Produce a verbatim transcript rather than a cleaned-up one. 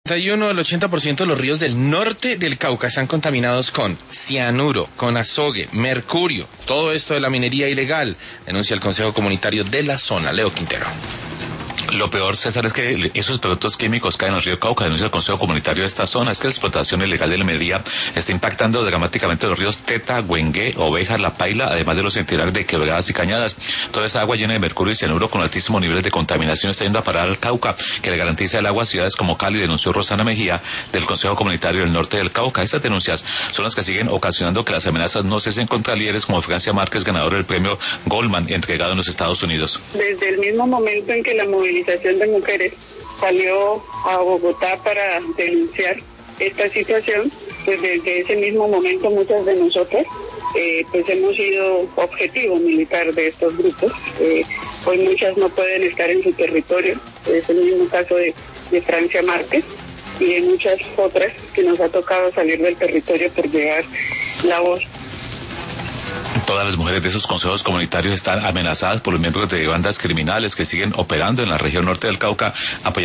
y uno del ochenta por ciento de los ríos del norte del Cauca están contaminados con cianuro, con azogue, mercurio. Todo esto de la minería ilegal, denuncia el Consejo Comunitario de la zona. Leo Quintero. Lo peor, César, es que esos productos químicos caen en el río Cauca, denuncia el Consejo Comunitario de esta zona. Es que la explotación ilegal de la minería está impactando dramáticamente los ríos Teta, Güengué, Oveja, La Paila, además de los centenares de quebradas y cañadas. Toda esa agua llena de mercurio y cianuro con altísimos niveles de contaminación está yendo a parar al Cauca, que le garantiza el agua a ciudades como Cali, denunció Rosana Mejía, del Consejo Comunitario del Norte del Cauca. Estas denuncias son las que siguen ocasionando que las amenazas no cesen contra líderes como Francia Márquez, ganador del premio Goldman, entregado en los Estados Unidos. Desde el mismo momento en que la movilización de mujeres salió a Bogotá para denunciar esta situación, pues desde ese mismo momento muchas de nosotras eh, pues hemos sido objetivo militar de estos grupos. Eh, hoy muchas no pueden estar en su territorio, es el mismo caso de, de Francia Márquez y de muchas otras que nos ha tocado salir del territorio por llevar la voz. Todas las mujeres de esos consejos comunitarios están amenazadas por los miembros de bandas criminales que siguen operando en la región norte del Cauca, apoyando